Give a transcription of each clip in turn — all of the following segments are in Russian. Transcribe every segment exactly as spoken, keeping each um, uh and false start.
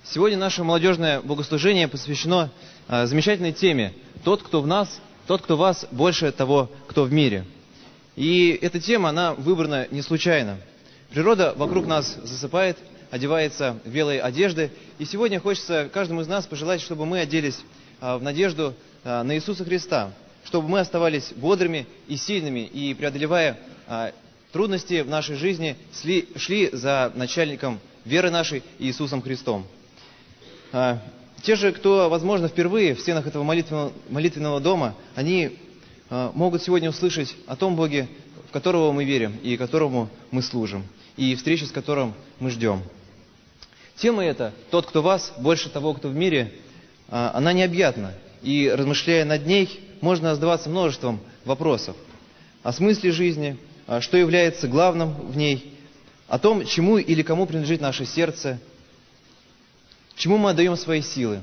Сегодня наше молодежное богослужение посвящено а, замечательной теме «Тот, кто в нас, тот, кто в вас, больше того, кто в мире». И эта тема, она выбрана не случайно. Природа вокруг нас засыпает, одевается в белые одежды. И сегодня хочется каждому из нас пожелать, чтобы мы оделись а, в надежду а, на Иисуса Христа, чтобы мы оставались бодрыми и сильными, и, преодолевая а, трудности в нашей жизни, шли, шли за начальником веры нашей Иисусом Христом. А, те же, кто, возможно, впервые в стенах этого молитвенного, молитвенного дома, они а, могут сегодня услышать о том Боге, в которого мы верим и которому мы служим, и встречи с которым мы ждем. Тема эта «Тот, кто вас, больше того, кто в мире», а, она необъятна, и, размышляя над ней, можно задаваться множеством вопросов о смысле жизни, а, что является главным в ней, о том, чему или кому принадлежит наше сердце, чему мы отдаем свои силы.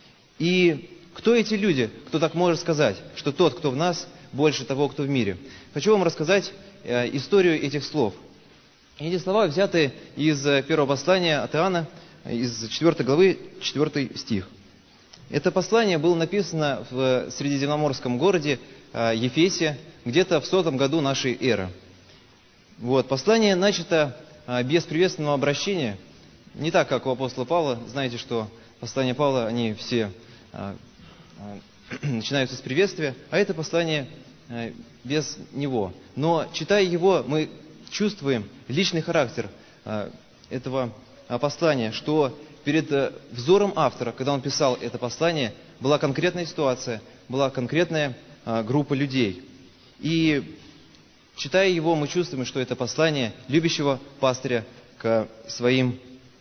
И кто эти люди, кто так может сказать, что тот, кто в нас, больше того, кто в мире? Хочу вам рассказать э, историю этих слов. Эти слова взяты из первого послания от Иоанна, из четвёртой главы, четвёртый стих. Это послание было написано в средиземноморском городе э, Ефесе, где-то в сотом году нашей эры. Вот, послание начато э, без приветственного обращения, не так, как у апостола Павла. Знаете, что послания Павла, они все а, а, начинаются с приветствия, а это послание а, без него. Но, читая его, мы чувствуем личный характер а, этого а, послания, что перед а, взором автора, когда он писал это послание, была конкретная ситуация, была конкретная а, группа людей. И, читая его, мы чувствуем, что это послание любящего пастыря к своим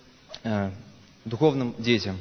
духовным детям.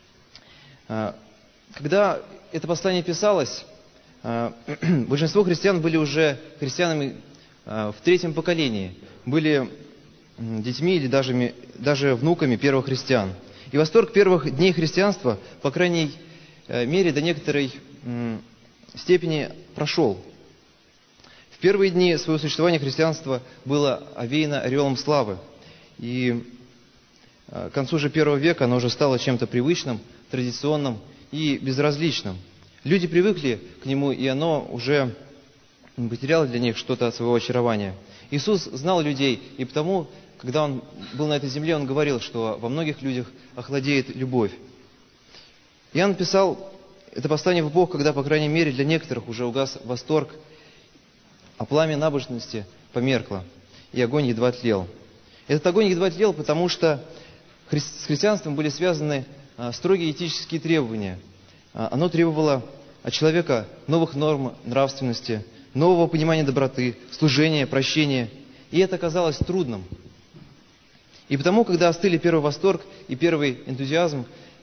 Когда это послание писалось, большинство христиан были уже христианами в третьем поколении, были детьми или даже, даже внуками первых христиан. И восторг первых дней христианства, по крайней мере, до некоторой степени прошел. В первые дни своего существования христианство было овеяно ореолом славы. И к концу же первого века оно уже стало чем-то привычным, традиционным и безразличным. Люди привыкли к нему, и оно уже потеряло для них что-то от своего очарования. Иисус знал людей, и потому, когда Он был на этой земле, Он говорил, что во многих людях охладеет любовь. Иоанн писал это послание в эпоху, когда, по крайней мере, для некоторых уже угас восторг, а пламя набожности померкло, и огонь едва тлел. Этот огонь едва тлел, потому что с христианством были связаны строгие этические требования. Оно требовало от человека новых норм нравственности, нового понимания доброты, служения, прощения. И это оказалось трудным. И потому, когда остыли первый восторг и первый энтузиазм,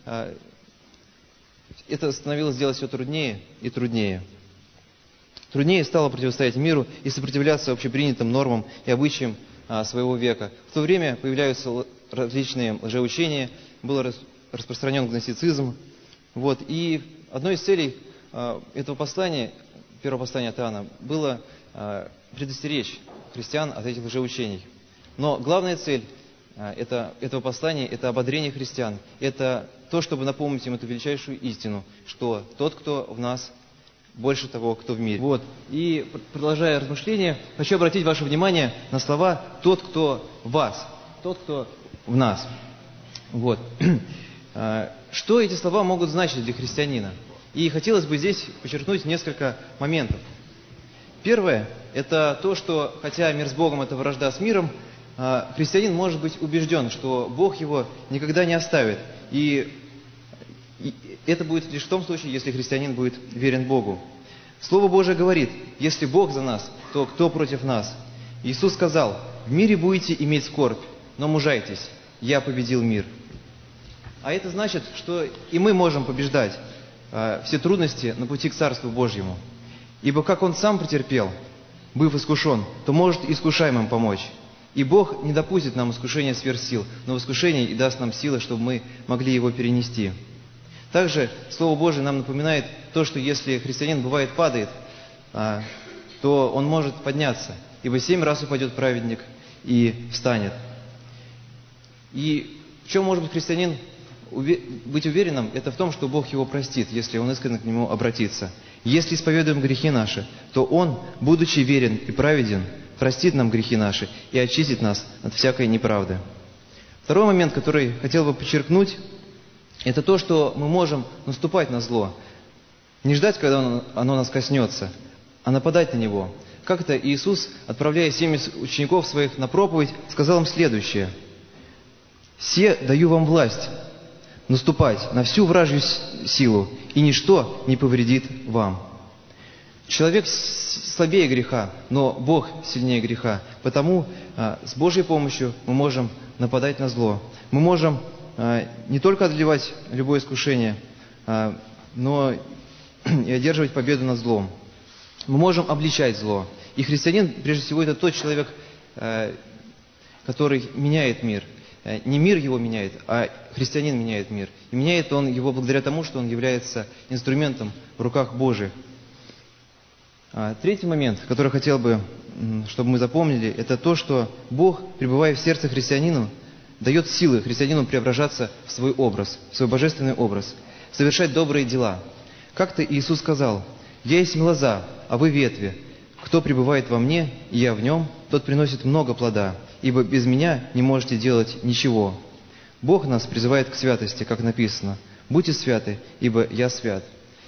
это становилось делать все труднее и труднее. Труднее стало противостоять миру и сопротивляться общепринятым нормам и обычаям своего века. В то время появляются различные лжеучения, был распространен гностицизм. Вот. И одной из целей э, этого послания, первого послания от Иоанна, было э, предостеречь христиан от этих лжеучений. Но главная цель э, это, этого послания – это ободрение христиан. Это то, чтобы напомнить им эту величайшую истину, что тот, кто в нас, больше того, кто в мире. Вот. И, продолжая размышления, хочу обратить ваше внимание на слова «тот, кто в вас», «тот, кто в нас». Вот. Что эти слова могут значить для христианина? И хотелось бы здесь подчеркнуть несколько моментов. Первое – это то, что, хотя мир с Богом – это вражда с миром, христианин может быть убежден, что Бог его никогда не оставит. И это будет лишь в том случае, если христианин будет верен Богу. Слово Божие говорит: если Бог за нас, то кто против нас? Иисус сказал: в мире будете иметь скорбь, но мужайтесь, я победил мир. А это значит, что и мы можем побеждать э, все трудности на пути к Царству Божьему. Ибо как Он сам претерпел, быв искушен, то может искушаемым помочь. И Бог не допустит нам искушения сверх сил, но в искушении и даст нам силы, чтобы мы могли его перенести. Также Слово Божие нам напоминает то, что если христианин бывает падает, э, то он может подняться, ибо семь раз упадет праведник и встанет. И в чем может быть христианин быть уверенным – это в том, что Бог его простит, если он искренне к нему обратится. Если исповедуем грехи наши, то Он, будучи верен и праведен, простит нам грехи наши и очистит нас от всякой неправды. Второй момент, который хотел бы подчеркнуть, это то, что мы можем наступать на зло. Не ждать, когда оно нас коснется, а нападать на него. Как-то Иисус, отправляя семьдесят учеников своих на проповедь, сказал им следующее. «Се даю вам власть наступать на всю вражью силу, и ничто не повредит вам». Человек слабее греха, но Бог сильнее греха. Потому а, с Божьей помощью мы можем нападать на зло. Мы можем а, не только одолевать любое искушение, а, но и одерживать победу над злом. Мы можем обличать зло. И христианин, прежде всего, это тот человек, а, который меняет мир. Не мир его меняет, а христианин меняет мир. И меняет он его благодаря тому, что он является инструментом в руках Божьих. Третий момент, который хотел бы, чтобы мы запомнили, это то, что Бог, пребывая в сердце христианину, дает силы христианину преображаться в свой образ, в свой божественный образ, совершать добрые дела. Как-то Иисус сказал: «Я есть лоза, а вы ветви. Кто пребывает во мне, и я в нем, тот приносит много плода, ибо без меня не можете делать ничего». Бог нас призывает к святости, как написано: «Будьте святы, ибо я свят».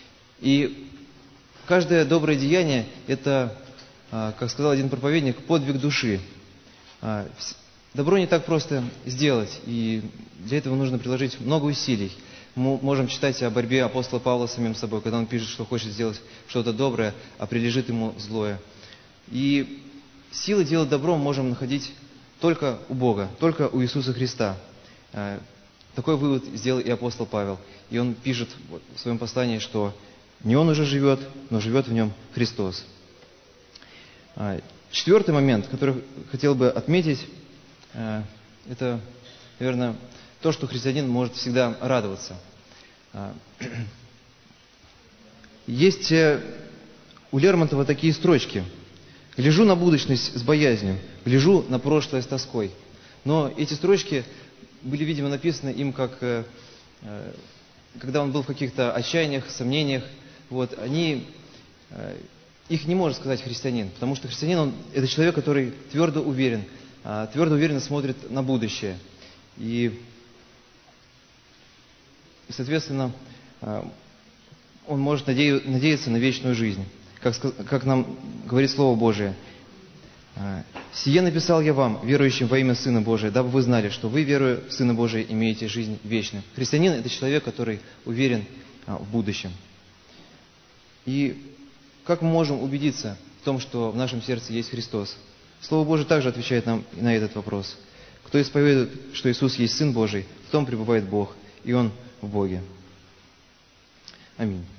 И каждое доброе деяние – это, как сказал один проповедник, подвиг души. Добро не так просто сделать, и для этого нужно приложить много усилий. Мы можем читать о борьбе апостола Павла с самим собой, когда он пишет, что хочет сделать что-то доброе, а прилежит ему злое. И силы делать добро мы можем находить только у Бога, только у Иисуса Христа. Такой вывод сделал и апостол Павел. И он пишет в своем послании, что не он уже живет, но живет в нем Христос. Четвертый момент, который хотел бы отметить, это, наверное, то, что христианин может всегда радоваться. Есть у Лермонтова такие строчки: «Гляжу на будущность с боязнью, гляжу на прошлое с тоской». Но эти строчки были, видимо, написаны им, как, когда он был в каких-то отчаяниях, сомнениях. Вот, они, их не может сказать христианин, потому что христианин, он, это человек, который твердо уверен, твердо уверенно смотрит на будущее. И, и соответственно, он может надеяться на вечную жизнь. Как, как нам говорит Слово Божие: «Сие написал я вам, верующим во имя Сына Божия, дабы вы знали, что вы, веруя в Сына Божия, имеете жизнь вечную». Христианин – это человек, который уверен в будущем. И как мы можем убедиться в том, что в нашем сердце есть Христос? Слово Божие также отвечает нам на этот вопрос. Кто исповедует, что Иисус есть Сын Божий, в том пребывает Бог, и Он в Боге. Аминь.